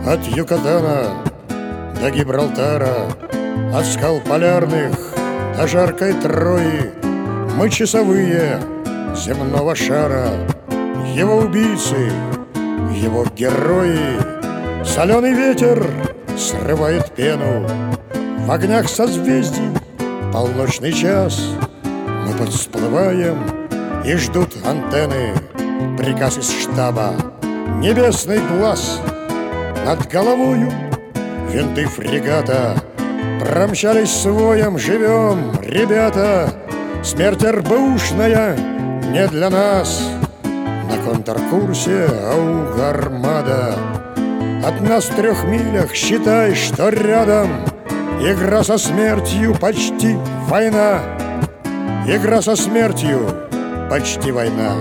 От Юкатана до Гибралтара, от скал полярных до жаркой Трои, мы часовые земного шара, его убийцы, его герои. Соленый ветер срывает пену, в огнях созвездий полночный час. Мы подсплываем, и ждут антенны приказ из штаба. Небесный глаз над головою, винты фрегата промчались своем, живем, ребята. Смерть РБУшная не для нас, на контркурсе Аугармада. От нас в 3 милях, считай, что рядом. Игра со смертью, почти война. Игра со смертью, почти война.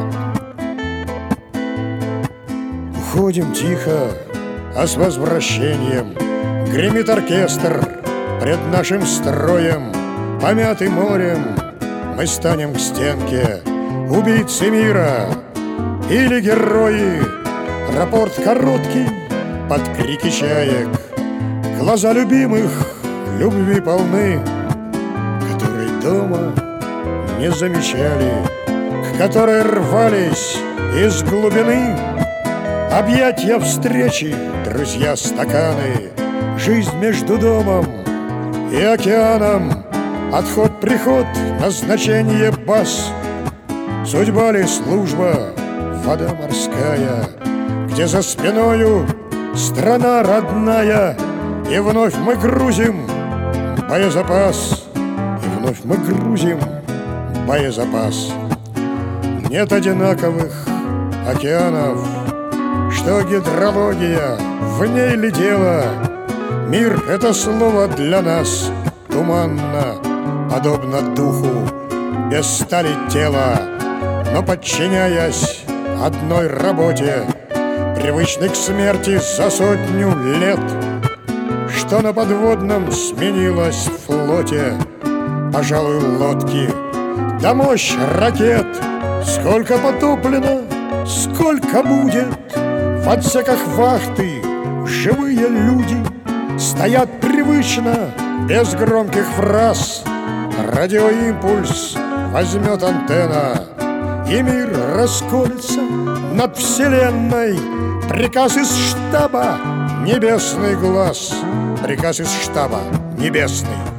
Уходим тихо, а с возвращением гремит оркестр пред нашим строем. Помятый морем, мы станем к стенке, убийцы мира или герои. Рапорт короткий под крики чаек, глаза любимых любви полны, которые дома не замечали, к которой рвались из глубины. Объятья встречи, друзья, стаканы, жизнь между домом и океаном. Отход-приход, назначение баз. Судьба ли служба, вода морская, где за спиною страна родная. И вновь мы грузим боезапас, и вновь мы грузим боезапас. Нет одинаковых океанов, что гидрология, в ней ли дело? Мир — это слово для нас туманно, подобно духу без стали тела. Но подчиняясь одной работе, привычной к смерти за 100 лет, что на подводном сменилось в флоте, пожалуй, лодки да мощь ракет. Сколько потоплено, сколько будет, в отсеках вахты живые люди стоят привычно, без громких фраз. Радиоимпульс возьмет антенна, и мир расколется над вселенной. Приказ из штаба, небесный глаз. Приказ из штаба, небесный